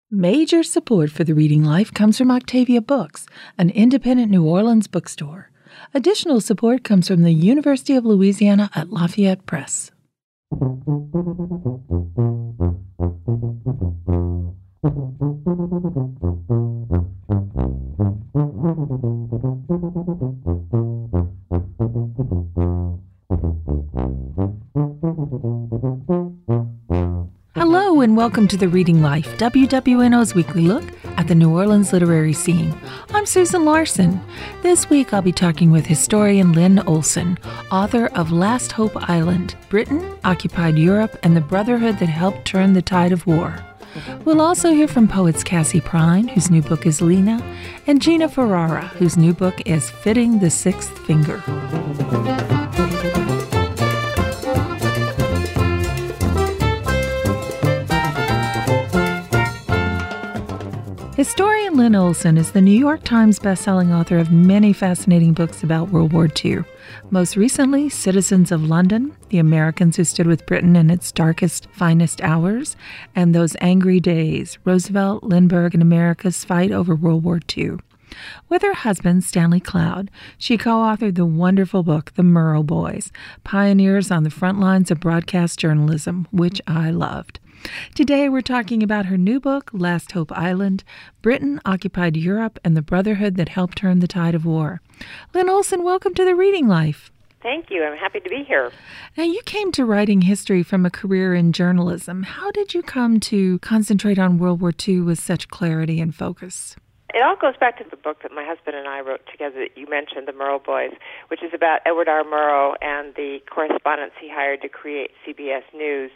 Major support for the Reading Life comes from Octavia Books, an independent New Orleans bookstore. Additional support comes from the University of Louisiana at Lafayette Press. Hello and welcome to The Reading Life, WWNO's weekly look at the New Orleans literary scene. I'm Susan Larson. This week I'll be talking with historian Lynn Olson, author of Last Hope Island, Britain Occupied Europe and the Brotherhood That Helped Turn the Tide of War. We'll also hear from poets Cassie Prine, whose new book is Lena, and Gina Ferrara, whose new book is Fitting the Sixth Finger. Historian Lynn Olson is the New York Times bestselling author of many fascinating books about World War II. Most recently, Citizens of London, The Americans Who Stood with Britain in Its Darkest, Finest Hours, and Those Angry Days, Roosevelt, Lindbergh, and America's Fight Over World War II. With her husband, Stanley Cloud, she co-authored the wonderful book, The Murrow Boys, Pioneers on the Front Lines of Broadcast Journalism, which I loved. Today we're talking about her new book, Last Hope Island, Britain Occupied Europe and the Brotherhood That Helped Turn the Tide of War. Lynn Olson, welcome to The Reading Life. Thank you. I'm happy to be here. Now, you came to writing history from a career in journalism. How did you come to concentrate on World War II with such clarity and focus? It all goes back to the book that my husband and I wrote together that you mentioned, The Murrow Boys, which is about Edward R. Murrow and the correspondents he hired to create CBS News.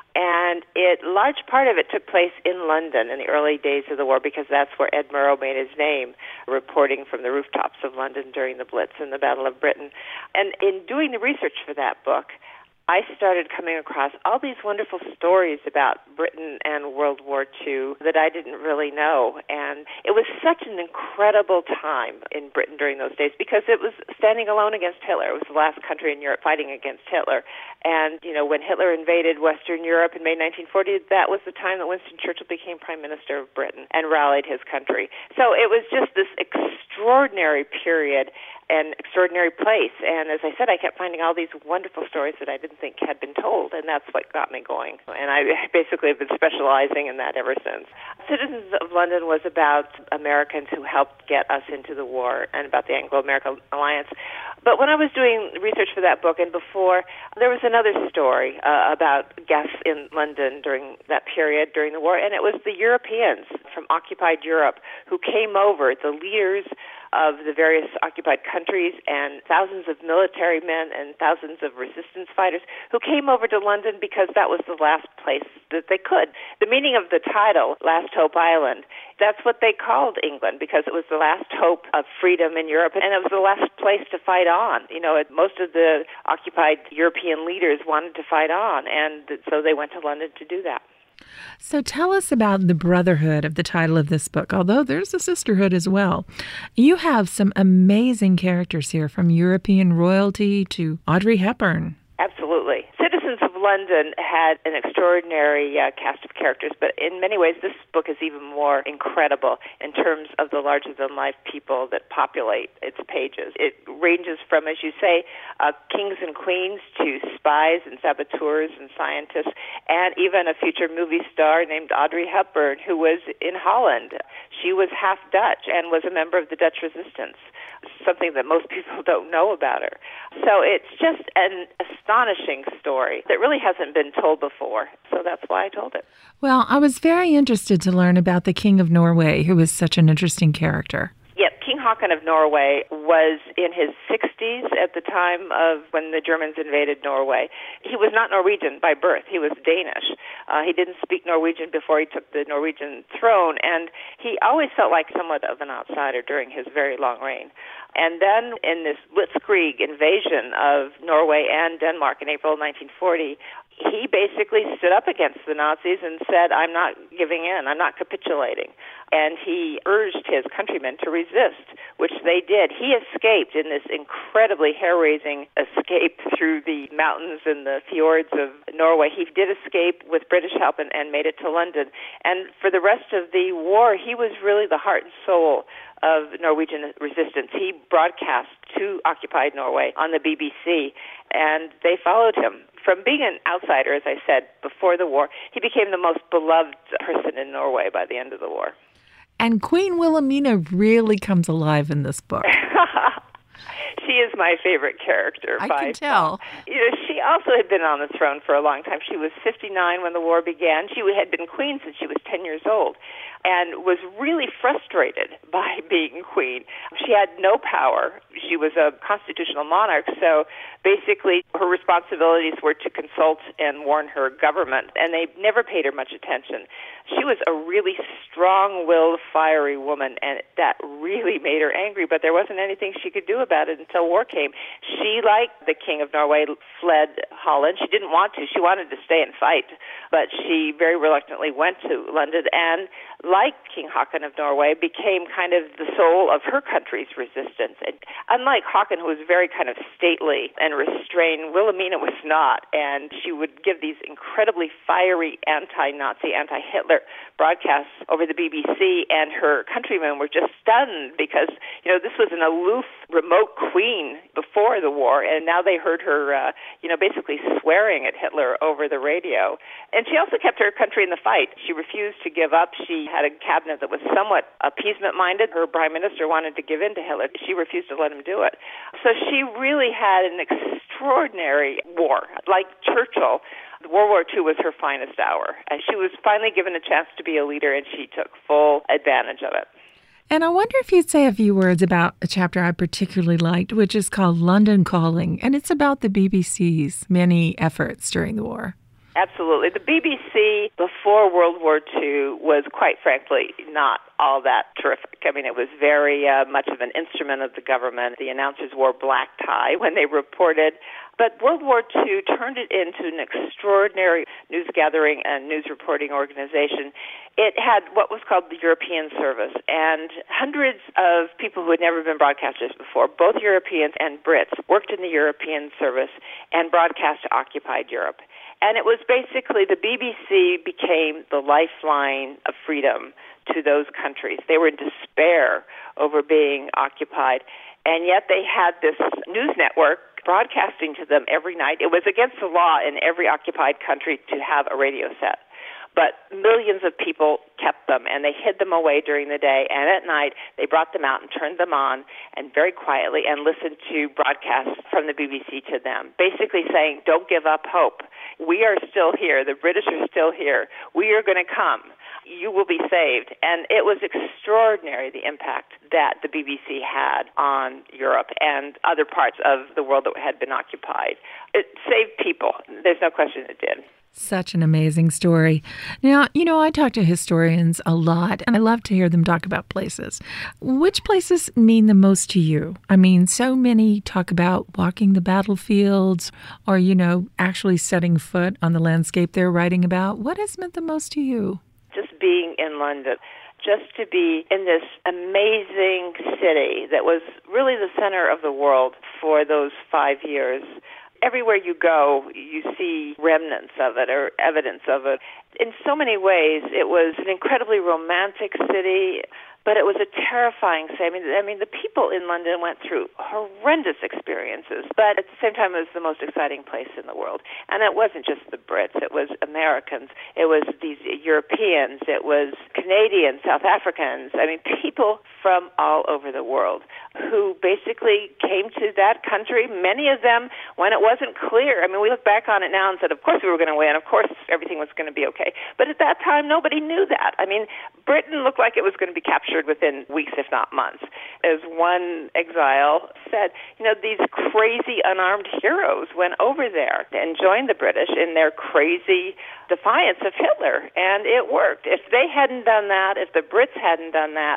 And large part of it took place in London in the early days of the war because that's where Ed Murrow made his name, reporting from the rooftops of London during the Blitz and the Battle of Britain. And in doing the research for that book, I started coming across all these wonderful stories about Britain and World War II that I didn't really know. And it was such an incredible time in Britain during those days because it was standing alone against Hitler. It was the last country in Europe fighting against Hitler. And, when Hitler invaded Western Europe in May 1940, that was the time that Winston Churchill became Prime Minister of Britain and rallied his country. So it was just this extraordinary period an extraordinary place. And as I said, I kept finding all these wonderful stories that I didn't think had been told, and that's what got me going. And I basically have been specializing in that ever since. Citizens of London was about Americans who helped get us into the war and about the Anglo-American alliance. But when I was doing research for that book and before, there was another story about guests in London during that period, during the war, and it was the Europeans from occupied Europe who came over, the leaders of the various occupied countries and thousands of military men and thousands of resistance fighters who came over to London because that was the last place that they could. The meaning of the title, Last Hope Island, that's what they called England because it was the last hope of freedom in Europe and it was the last place to fight on. Most of the occupied European leaders wanted to fight on, and so they went to London to do that. So tell us about the brotherhood of the title of this book, although there's a sisterhood as well. You have some amazing characters here, from European royalty to Audrey Hepburn. Absolutely. Citizens of London had an extraordinary cast of characters, but in many ways this book is even more incredible in terms of the larger-than-life people that populate its pages. It ranges from, as you say, kings and queens to spies and saboteurs and scientists, and even a future movie star named Audrey Hepburn, who was in Holland. She was half Dutch and was a member of the Dutch resistance, something that most people don't know about her. So it's just an astonishing story that really hasn't been told before. So that's why I told it. Well, I was very interested to learn about the King of Norway, who is such an interesting character. Yep, King Haakon of Norway was in his 60s at the time of when the Germans invaded Norway. He was not Norwegian by birth. He was Danish. He didn't speak Norwegian before he took the Norwegian throne, and he always felt like somewhat of an outsider during his very long reign. And then in this blitzkrieg invasion of Norway and Denmark in April 1940, he basically stood up against the Nazis and said, I'm not giving in, I'm not capitulating. And he urged his countrymen to resist, which they did. He escaped in this incredibly hair-raising escape through the mountains and the fjords of Norway. He did escape with British help and made it to London. And for the rest of the war, he was really the heart and soul of Norwegian resistance. He broadcast to occupied Norway on the BBC, and they followed him. From being an outsider, as I said, before the war, he became the most beloved person in Norway by the end of the war. And Queen Wilhelmina really comes alive in this book. She is my favorite character. I can tell. She also had been on the throne for a long time. She was 59 when the war began. She had been queen since she was 10 years old and was really frustrated by being queen. She had no power. She was a constitutional monarch, so basically her responsibilities were to consult and warn her government, and they never paid her much attention. She was a really strong-willed, fiery woman, and that really made her angry, but there wasn't anything she could do about it until war came. She, like the King of Norway, fled Holland. She didn't want to. She wanted to stay and fight, but she very reluctantly went to London and, like King Haakon of Norway, became kind of the soul of her country's resistance. And unlike Haakon, who was very kind of stately and restrained, Wilhelmina was not, and she would give these incredibly fiery anti-Nazi, anti-Hitler broadcasts over the BBC, and her countrymen were just stunned because, this was an aloof, remote queen before the war, and now they heard her, basically swearing at Hitler over the radio. And she also kept her country in the fight. She refused to give up. She had a cabinet that was somewhat appeasement-minded. Her prime minister wanted to give in to Hitler. She refused to let him do it. So she really had an extraordinary war. Like Churchill, World War II was her finest hour. And she was finally given a chance to be a leader, and she took full advantage of it. And I wonder if you'd say a few words about a chapter I particularly liked, which is called London Calling, and it's about the BBC's many efforts during the war. Absolutely. The BBC before World War II was, quite frankly, not all that terrific. I mean, it was very much of an instrument of the government. The announcers wore black tie when they reported. But World War II turned it into an extraordinary news gathering and news reporting organization. It had what was called the European Service, and hundreds of people who had never been broadcasters before, both Europeans and Brits, worked in the European Service and broadcast to occupied Europe. And it was basically the BBC became the lifeline of freedom to those countries. They were in despair over being occupied, and yet they had this news network broadcasting to them every night. It was against the law in every occupied country to have a radio set. But millions of people kept them, and they hid them away during the day. And at night, they brought them out and turned them on, and very quietly, and listened to broadcasts from the BBC to them, basically saying, don't give up hope. We are still here. The British are still here. We are going to come. You will be saved. And it was extraordinary, the impact that the BBC had on Europe and other parts of the world that had been occupied. It saved people. There's no question it did. Such an amazing story. Now, I talk to historians a lot, and I love to hear them talk about places. Which places mean the most to you? I mean, so many talk about walking the battlefields or, actually setting foot on the landscape they're writing about. What has meant the most to you? Just being in London. Just to be in this amazing city that was really the center of the world for those 5 years. Everywhere you go, you see remnants of it or evidence of it. In so many ways, it was an incredibly romantic city, but it was a terrifying city. I mean, the people in London went through horrendous experiences, but at the same time, it was the most exciting place in the world. And it wasn't just the Brits. It was Americans. It was these Europeans. It was Canadians, South Africans. I mean, people from all over the world who basically came to that country, many of them when it wasn't clear. I mean, we look back on it now and said, of course we were going to win. Of course everything was going to be okay. But at that time, nobody knew that. I mean, Britain looked like it was going to be captured within weeks, if not months. As one exile said, these crazy unarmed heroes went over there and joined the British in their crazy defiance of Hitler, and it worked. If they hadn't done that, if the Brits hadn't done that,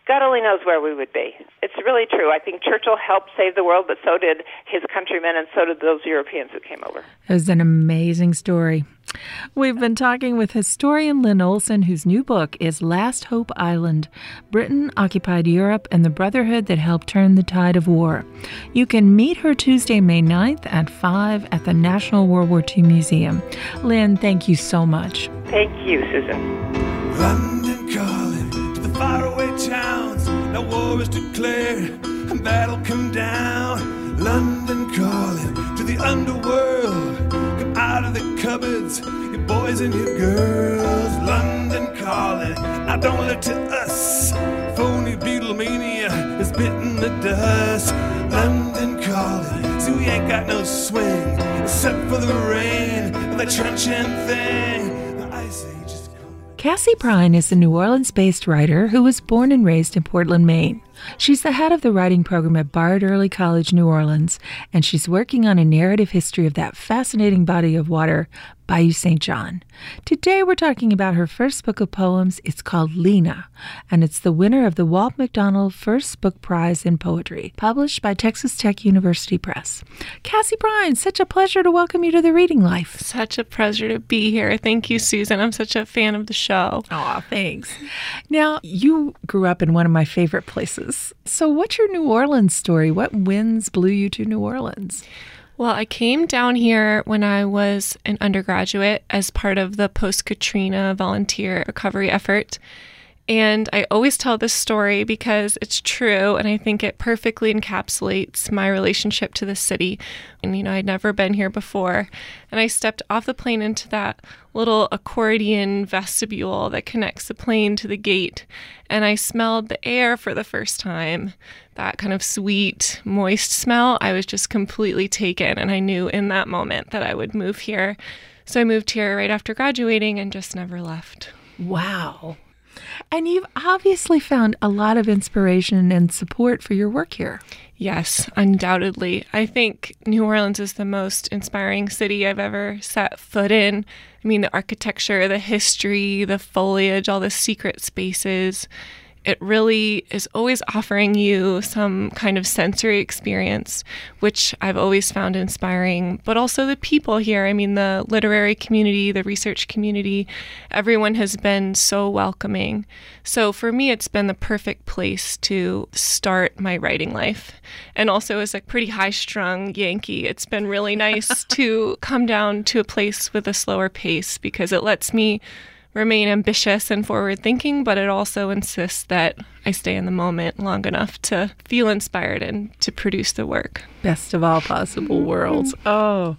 God only knows where we would be. It's really true. I think Churchill helped save the world, but so did his countrymen, and so did those Europeans who came over. It was an amazing story. We've been talking with historian Lynn Olson, whose new book is Last Hope Island, Britain Occupied Europe and the Brotherhood That Helped Turn the Tide of War. You can meet her Tuesday, May 9th at 5 at the National World War II Museum. Lynn, thank you so much. Thank you, Susan. London calling to the faraway towns. Now war is declared and battle come down. London calling to the underworld. Come out of the cupboards, your boys and your girls. London calling, now don't look to us. Phony Beatlemania has bitten the dust. London calling, see we ain't got no swing except for the rain and the truncheon thing. The ice age is coming. Cassie Prine is a New Orleans-based writer who was born and raised in Portland, Maine. She's the head of the writing program at Bard Early College, New Orleans, and she's working on a narrative history of that fascinating body of water, Bayou St. John. Today we're talking about her first book of poems. It's called Lena, and it's the winner of the Walt McDonald First Book Prize in Poetry, published by Texas Tech University Press. Cassie Prine, such a pleasure to welcome you to The Reading Life. Such a pleasure to be here. Thank you, Susan. I'm such a fan of the show. Aw, thanks. Now, you grew up in one of my favorite places. So what's your New Orleans story? What winds blew you to New Orleans? Well, I came down here when I was an undergraduate as part of the post-Katrina volunteer recovery effort. And I always tell this story because it's true, and I think it perfectly encapsulates my relationship to the city. And, I'd never been here before. And I stepped off the plane into that little accordion vestibule that connects the plane to the gate. And I smelled the air for the first time, that kind of sweet, moist smell. I was just completely taken. And I knew in that moment that I would move here. So I moved here right after graduating and just never left. Wow. And you've obviously found a lot of inspiration and support for your work here. Yes, undoubtedly. I think New Orleans is the most inspiring city I've ever set foot in. I mean, the architecture, the history, the foliage, all the secret spaces. It really is always offering you some kind of sensory experience, which I've always found inspiring, but also the people here. I mean, the literary community, the research community, everyone has been so welcoming. So for me, it's been the perfect place to start my writing life. And also as a pretty high-strung Yankee, it's been really nice to come down to a place with a slower pace because it lets me remain ambitious and forward-thinking, but it also insists that I stay in the moment long enough to feel inspired and to produce the work. Best of all possible worlds. Oh,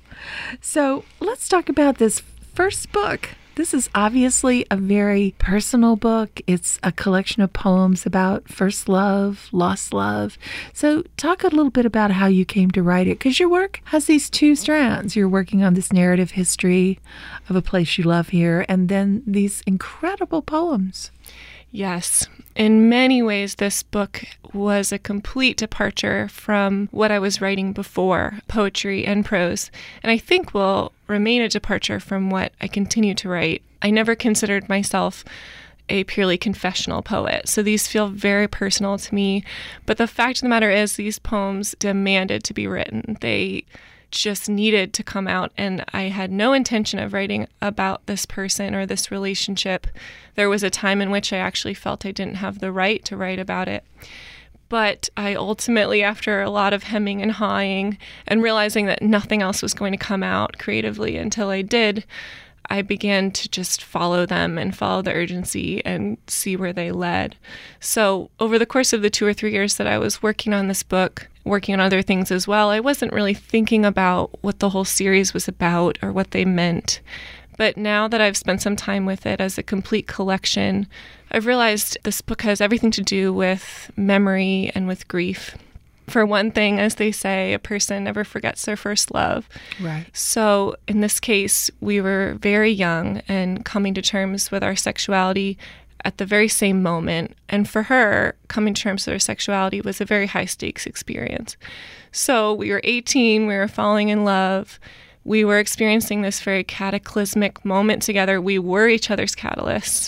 so let's talk about this first book. This is obviously a very personal book. It's a collection of poems about first love, lost love. So talk a little bit about how you came to write it, because your work has these two strands. You're working on this narrative history of a place you love here, and then these incredible poems. Yes. In many ways, this book was a complete departure from what I was writing before, poetry and prose, and I think will remain a departure from what I continue to write. I never considered myself a purely confessional poet, so these feel very personal to me, but the fact of the matter is these poems demanded to be written. They just needed to come out, and I had no intention of writing about this person or this relationship. There was a time in which I actually felt I didn't have the right to write about it. But I ultimately, after a lot of hemming and hawing and realizing that nothing else was going to come out creatively until I did, I began to just follow them and follow the urgency and see where they led. So over the course of the 2 or 3 years that I was working on this book, working on other things as well, I wasn't really thinking about what the whole series was about or what they meant. But now that I've spent some time with it as a complete collection, I've realized this book has everything to do with memory and with grief. For one thing, as they say, a person never forgets their first love. Right. So in this case, we were very young and coming to terms with our sexuality at the very same moment. And for her, coming to terms with her sexuality was a very high-stakes experience. So we were 18, we were falling in love. We were experiencing this very cataclysmic moment together. We were each other's catalysts.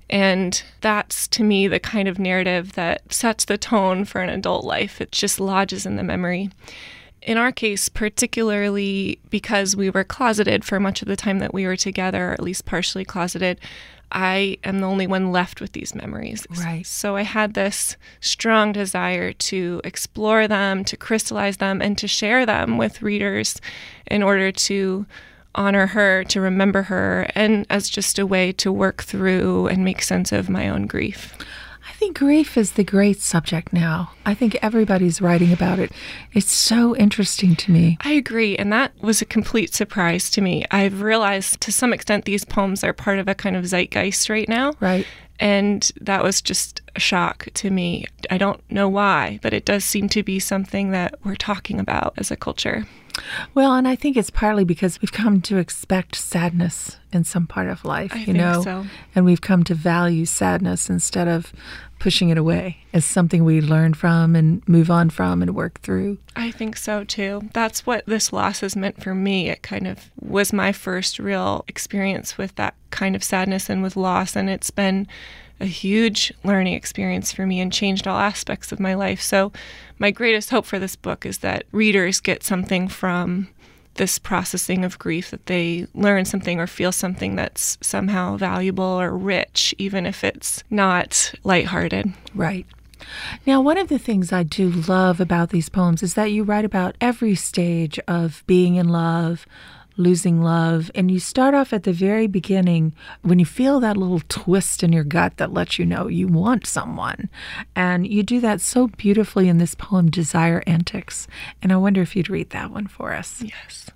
And that's, to me, the kind of narrative that sets the tone for an adult life. It just lodges in the memory. In our case, particularly because we were closeted for much of the time that we were together, or at least partially closeted, I am the only one left with these memories. Right. So I had this strong desire to explore them, to crystallize them, and to share them with readers in order to honor her, to remember her, and as just a way to work through and make sense of my own grief. I think grief is the great subject now. I think everybody's writing about it. It's so interesting to me. I agree, and that was a complete surprise to me. I've realized to some extent these poems are part of a kind of zeitgeist right now. Right. And that was just a shock to me. I don't know why, but it does seem to be something that we're talking about as a culture. Well, and I think it's partly because we've come to expect sadness in some part of life, I think so. And we've come to value sadness instead of pushing it away as something we learn from and move on from and work through. I think so, too. That's what this loss has meant for me. It kind of was my first real experience with that kind of sadness and with loss, and it's been a huge learning experience for me and changed all aspects of my life. So my greatest hope for this book is that readers get something from this processing of grief, that they learn something or feel something that's somehow valuable or rich, even if it's not lighthearted. Right. Now, one of the things I do love about these poems is that you write about every stage of being in love, losing love, and you start off at the very beginning when you feel that little twist in your gut that lets you know you want someone. And you do that so beautifully in this poem, Desire Antics. And I wonder if you'd read that one for us. Yes.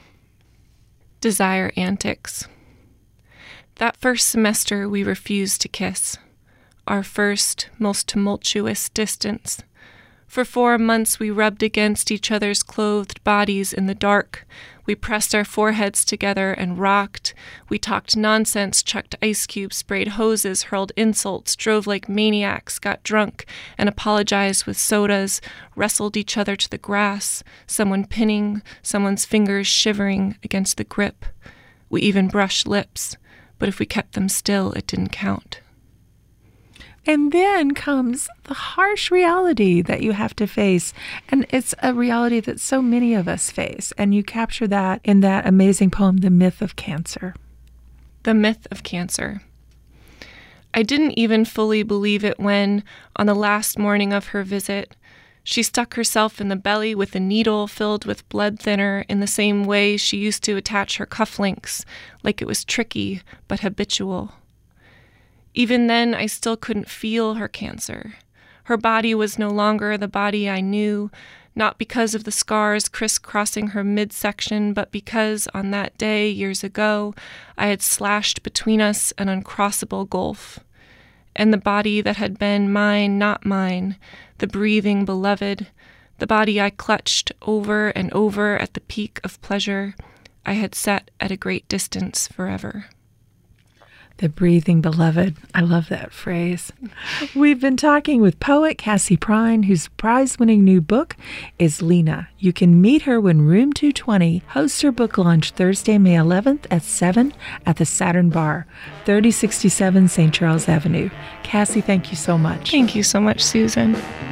Desire Antics. That first semester we refused to kiss, our first, most tumultuous distance. For 4 months we rubbed against each other's clothed bodies in the dark. We pressed our foreheads together and rocked. We talked nonsense, chucked ice cubes, sprayed hoses, hurled insults, drove like maniacs, got drunk, and apologized with sodas, wrestled each other to the grass, someone pinning, someone's fingers shivering against the grip. We even brushed lips, but if we kept them still, it didn't count. And then comes the harsh reality that you have to face. And it's a reality that so many of us face. And you capture that in that amazing poem, The Myth of Cancer. The Myth of Cancer. I didn't even fully believe it when, on the last morning of her visit, she stuck herself in the belly with a needle filled with blood thinner in the same way she used to attach her cufflinks, like it was tricky but habitual. Even then, I still couldn't feel her cancer. Her body was no longer the body I knew, not because of the scars crisscrossing her midsection, but because on that day years ago, I had slashed between us an uncrossable gulf. And the body that had been mine, not mine, the breathing beloved, the body I clutched over and over at the peak of pleasure, I had set at a great distance forever. The breathing beloved. I love that phrase. We've been talking with poet Cassie Prine, whose prize-winning new book is Lena. You can meet her when Room 220 hosts her book launch Thursday, May 11th at 7 at the Saturn Bar, 3067 St. Charles Avenue. Cassie, thank you so much. Thank you so much, Susan.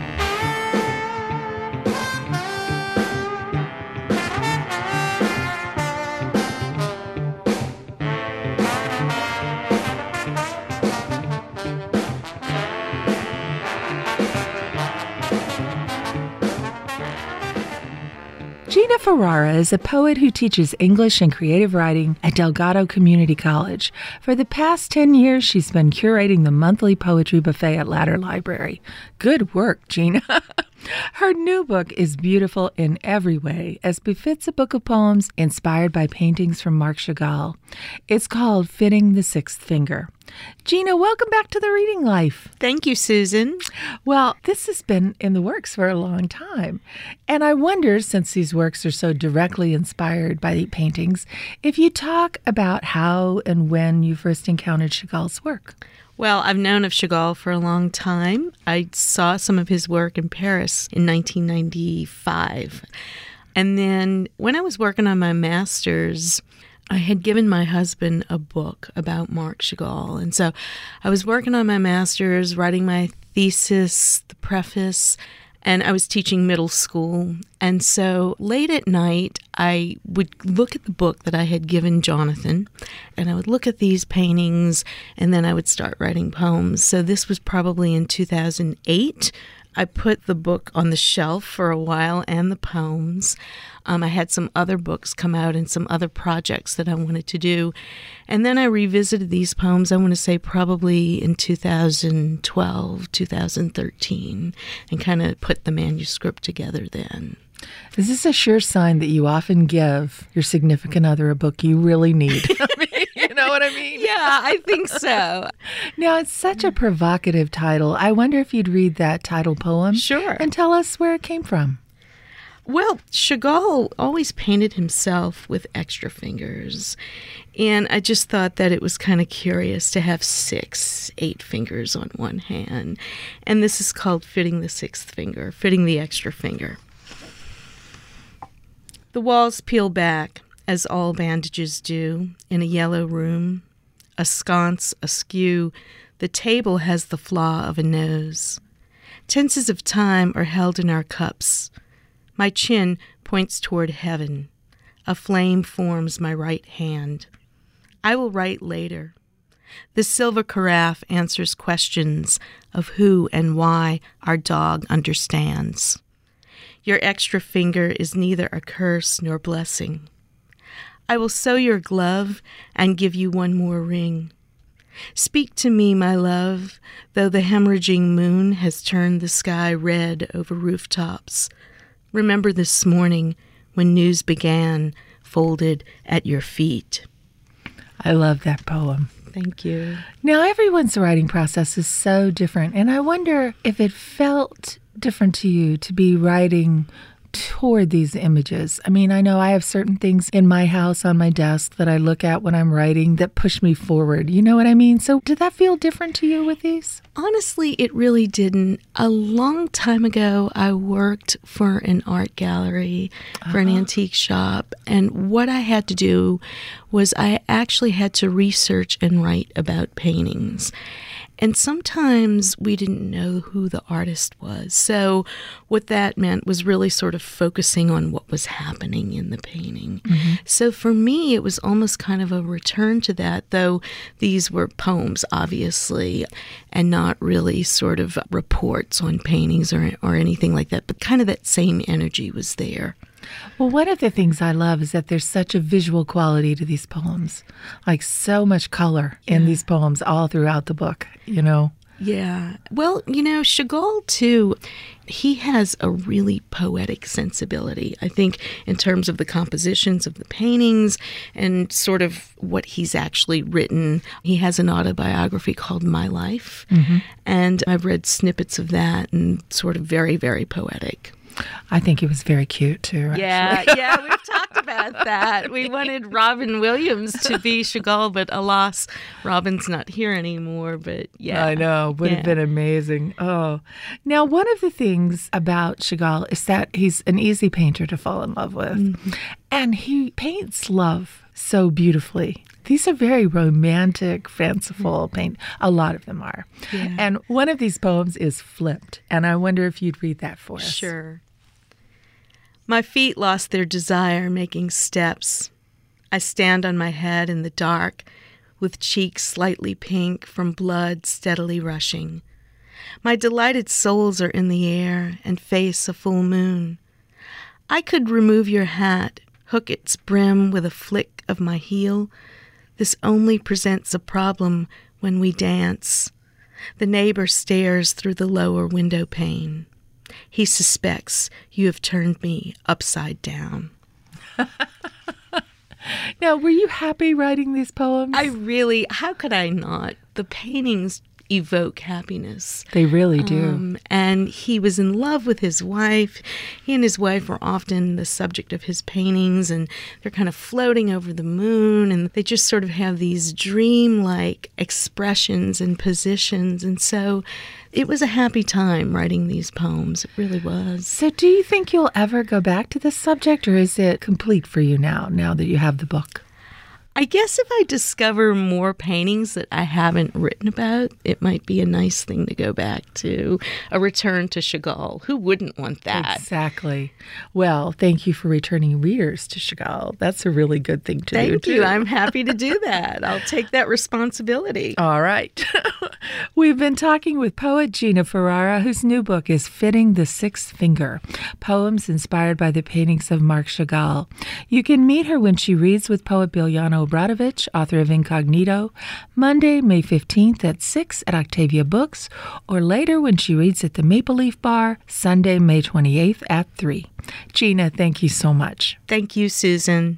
Gina Ferrara is a poet who teaches English and creative writing at Delgado Community College. For the past 10 years, she's been curating the monthly poetry buffet at Ladder Library. Good work, Gina. Her new book is beautiful in every way, as befits a book of poems inspired by paintings from Marc Chagall. It's called Fitting the Sixth Finger. Gina, welcome back to The Reading Life. Thank you, Susan. Well, this has been in the works for a long time. And I wonder, since these works are so directly inspired by the paintings, if you talk about how and when you first encountered Chagall's work. Well, I've known of Chagall for a long time. I saw some of his work in Paris in 1995. And then when I was working on my master's, I had given my husband a book about Marc Chagall. And so I was working on my master's, writing my thesis, the preface, and I was teaching middle school. And so late at night, I would look at the book that I had given Jonathan, and I would look at these paintings, and then I would start writing poems. So this was probably in 2008. I put the book on the shelf for a while and the poems. I had some other books come out and some other projects that I wanted to do. And then I revisited these poems, I want to say probably in 2012, 2013, and kind of put the manuscript together then. Is this a sure sign that you often give your significant other a book you really need? I mean, you know what I mean? Yeah, I think so. Now, it's such a provocative title. I wonder if you'd read that title poem. Sure. And tell us where it came from. Well, Chagall always painted himself with extra fingers, and I just thought that it was kind of curious to have 8 fingers on one hand, and this is called fitting the 6th finger, fitting the extra finger. The walls peel back, as all bandages do, in a yellow room, a sconce askew. The table has the flaw of a nose. Tenses of time are held in our cups. My chin points toward heaven. A flame forms my right hand. I will write later. The silver carafe answers questions of who and why our dog understands. Your extra finger is neither a curse nor blessing. I will sew your glove and give you one more ring. Speak to me, my love, though the hemorrhaging moon has turned the sky red over rooftops. Remember this morning when news began, folded at your feet. I love that poem. Thank you. Now, everyone's writing process is so different, and I wonder if it felt different to you to be writing toward these images. I mean, I know I have certain things in my house on my desk that I look at when I'm writing that push me forward. You know what I mean? So did that feel different to you with these? Honestly, it really didn't. A long time ago, I worked for an art gallery, for an antique shop, and what I had to do was I actually had to research and write about paintings. And sometimes we didn't know who the artist was. So what that meant was really sort of focusing on what was happening in the painting. Mm-hmm. So for me, it was almost kind of a return to that, though these were poems, obviously, and not really sort of reports on paintings or anything like that. But kind of that same energy was there. Well, one of the things I love is that there's such a visual quality to these poems, like so much color in these poems all throughout the book, you know? Yeah. Well, you know, Chagall, too, he has a really poetic sensibility, I think, in terms of the compositions of the paintings and sort of what he's actually written. He has an autobiography called My Life, and I've read snippets of that, and sort of very, very poetic. I think he was very cute, too. Actually. Yeah, we've talked about that. We wanted Robin Williams to be Chagall, but alas, Robin's not here anymore. But yeah. I know. Would have been amazing. Oh. Now, one of the things about Chagall is that he's an easy painter to fall in love with. Mm-hmm. And he paints love so beautifully. These are very romantic, fanciful paint. A lot of them are. Yeah. And one of these poems is Flipped. And I wonder if you'd read that for us. Sure. My feet lost their desire making steps. I stand on my head in the dark, with cheeks slightly pink from blood steadily rushing. My delighted soles are in the air and face a full moon. I could remove your hat, hook its brim with a flick of my heel. This only presents a problem when we dance. The neighbor stares through the lower window pane. He suspects you have turned me upside down. Now, were you happy writing these poems? How could I not? The paintings evoke happiness. They really do. And he was in love with his wife. He and his wife were often the subject of his paintings, and they're kind of floating over the moon, and they just sort of have these dreamlike expressions and positions. And so it was a happy time writing these poems. It really was. So do you think you'll ever go back to this subject, or is it complete for you now that you have the book? I guess if I discover more paintings that I haven't written about, it might be a nice thing to go back to, a return to Chagall. Who wouldn't want that? Exactly. Well, thank you for returning readers to Chagall. That's a really good thing to do, Thank too. you. I'm happy to do that. I'll take that responsibility. All right. We've been talking with poet Gina Ferrara, whose new book is Fitting the Sixth Finger, poems inspired by the paintings of Marc Chagall. You can meet her when she reads with poet Biljana Obradović, author of Incognito, Monday, May 15th at 6 at Octavia Books, or later when she reads at the Maple Leaf Bar, Sunday, May 28th at 3. Gina, thank you so much. Thank you, Susan.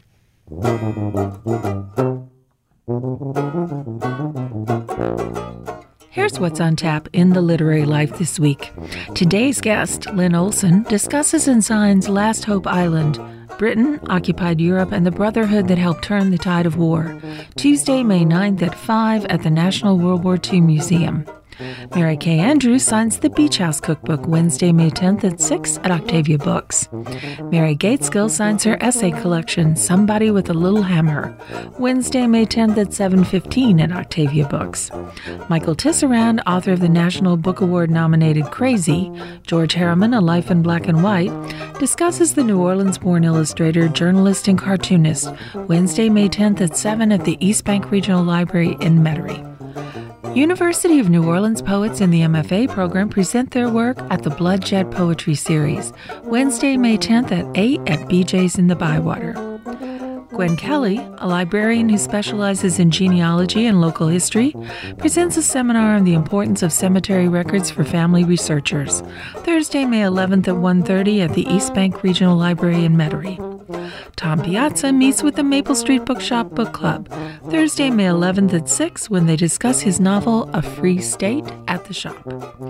Here's what's on tap in the literary life this week. Today's guest, Lynn Olson, discusses and signs Last Hope Island, Britain occupied Europe and the brotherhood that helped turn the tide of war, Tuesday, May 9th at 5 at the National World War II Museum. Mary Kay Andrews signs the Beach House Cookbook Wednesday, May 10th at 6 at Octavia Books. Mary Gateskill signs her essay collection, Somebody with a Little Hammer, Wednesday, May 10th at 7:15 at Octavia Books. Michael Tisserand, author of the National Book Award nominated Crazy, George Harriman, A Life in Black and White, discusses the New Orleans-born illustrator, journalist, and cartoonist, Wednesday, May 10th at 7 at the East Bank Regional Library in Metairie. University of New Orleans poets in the MFA program present their work at the Bloodjet Poetry Series, Wednesday, May 10th at 8 at BJ's in the Bywater. Gwen Kelly, a librarian who specializes in genealogy and local history, presents a seminar on the importance of cemetery records for family researchers, Thursday, May 11th at 1:30 at the East Bank Regional Library in Metairie. Tom Piazza meets with the Maple Street Bookshop Book Club, Thursday, May 11th at 6 when they discuss his novel, A Free State, at the shop.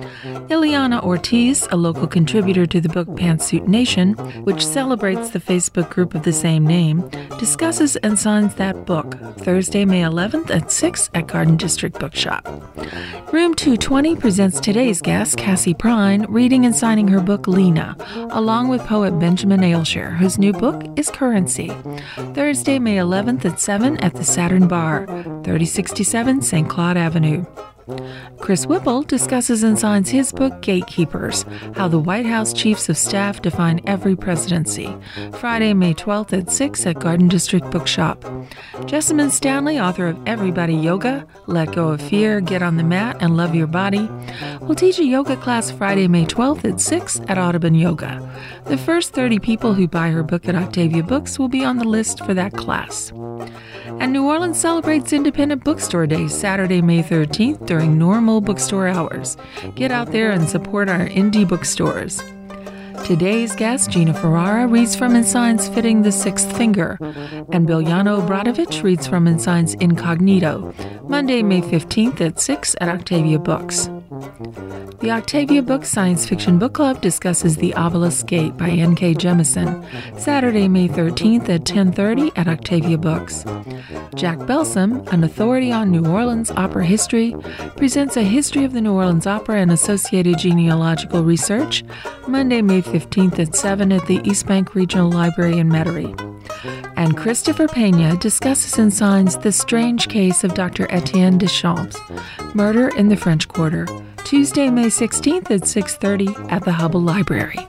Ileana Ortiz, a local contributor to the book Pantsuit Nation, which celebrates the Facebook group of the same name, discusses and signs that book, Thursday, May 11th at 6 at Garden District Bookshop. Room 220 presents today's guest, Cassie Prine, reading and signing her book, Lena, along with poet Benjamin Ailshire, whose new book is Currency, Thursday, May 11th at 7 at the Saturn Bar, 3067 St. Claude Avenue. Chris Whipple discusses and signs his book, Gatekeepers, How the White House Chiefs of Staff Define Every Presidency, Friday, May 12th at 6 at Garden District Bookshop. Jessamine Stanley, author of Everybody Yoga, Let Go of Fear, Get on the Mat, and Love Your Body, will teach a yoga class Friday, May 12th at 6 at Audubon Yoga. The first 30 people who buy her book at Octavia Books will be on the list for that class. And New Orleans celebrates Independent Bookstore Day Saturday, May 13th during normal bookstore hours. Get out there and support our indie bookstores. Today's guest, Gina Ferrara, reads from and signs Fitting the Sixth Finger, and Biljana Obradović reads from and signs Incognito, Monday, May 15th at 6 at Octavia Books. The Octavia Books Science Fiction Book Club discusses The Obelisk Gate by N.K. Jemisin, Saturday, May 13th at 10:30 at Octavia Books. Jack Belsom, an authority on New Orleans opera history, presents a history of the New Orleans Opera and associated genealogical research, Monday, May 15th at 7 at the East Bank Regional Library in Metairie. And Christopher Pena discusses and signs The Strange Case of Dr. Etienne Deschamps, Murder in the French Quarter, Tuesday, May 16th at 6:30 at the Hubble Library.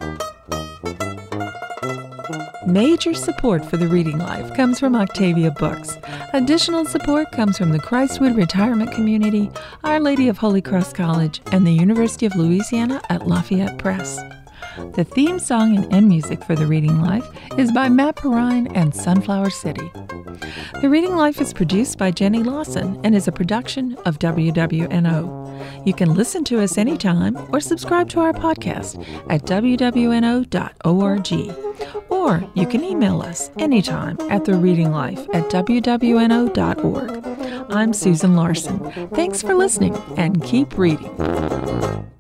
Major support for the reading life comes from Octavia Books. Additional support comes from the Christwood Retirement Community, Our Lady of Holy Cross College, and the University of Louisiana at Lafayette Press. The theme song and end music for The Reading Life is by Matt Perrine and Sunflower City. The Reading Life is produced by Jenny Lawson and is a production of WWNO. You can listen to us anytime or subscribe to our podcast at wwno.org. Or you can email us anytime at thereadinglife@wwno.org. I'm Susan Larson. Thanks for listening and keep reading.